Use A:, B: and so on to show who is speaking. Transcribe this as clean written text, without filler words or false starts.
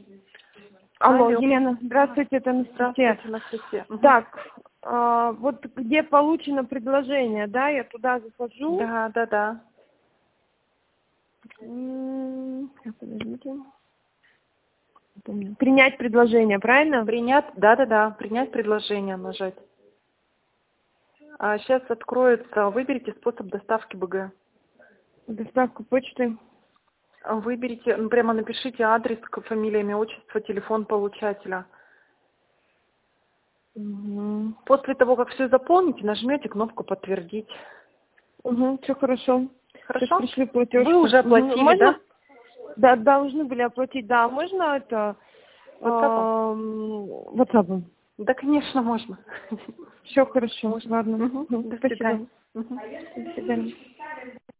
A: Алло,
B: Алло.
A: Елена, здравствуйте, это Анастасия.
B: Здравствуйте, Анастасия.
A: Так, вот где получено предложение, да, я туда захожу.
B: Да.
A: Сейчас, подождите. Принять предложение, правильно?
B: Принять предложение нажать. Сейчас откроется, выберите способ доставки БГ.
A: Доставку почты.
B: Выберите, прямо напишите адрес, фамилия, имя, отчество, телефон получателя.
A: Угу.
B: После того, как все заполните, нажмете кнопку «Подтвердить».
A: Угу, все хорошо.
B: Хорошо?
A: Сейчас пришли платежки.
B: Вы уже оплатили,
A: Можно?
B: да?
A: Да, должны были оплатить. Да, можно это
B: WhatsApp?
A: WhatsApp?
B: Да, конечно, можно.
A: Все хорошо.
B: Можно.
A: Ладно.
B: До
A: Спасибо.
B: свидания.
A: До свидания.